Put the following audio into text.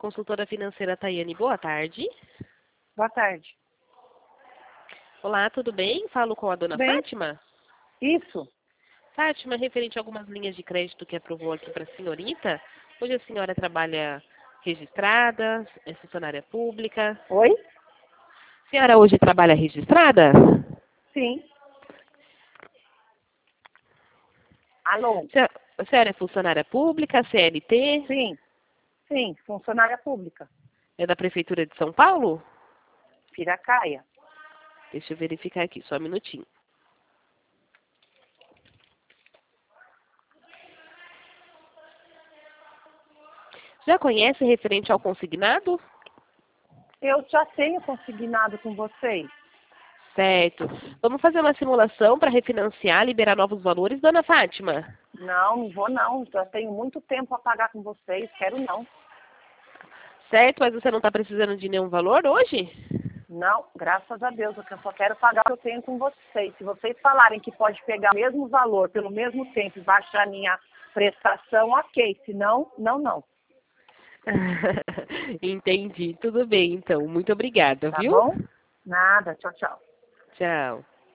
Consultora financeira Tayane, boa tarde. Boa tarde. Olá, tudo bem? Falo com a dona Bem. Fátima. Isso. Fátima, referente a algumas linhas de crédito que aprovou aqui para a senhorita. Hoje a senhora trabalha registrada, é funcionária pública. Oi? A senhora hoje trabalha registrada? Sim. Alô? A senhora é funcionária pública, CLT? Sim. Sim, funcionária pública. É da Prefeitura de São Paulo? Piracaia. Deixa eu verificar aqui, só um minutinho. Já conhece referente ao consignado? Eu já tenho consignado com vocês. Certo. Vamos fazer uma simulação para refinanciar, liberar novos valores, dona Fátima? Não vou não. Já tenho muito tempo a pagar com vocês. Quero não. Certo, mas você não está precisando de nenhum valor hoje? Não, graças a Deus. Eu só quero pagar o que eu tenho com vocês. Se vocês falarem que pode pegar o mesmo valor pelo mesmo tempo e baixar a minha prestação, ok. Se não, não. Entendi. Tudo bem, então. Muito obrigada, Tá viu? bom? Nada. Tchau, tchau. Tchau.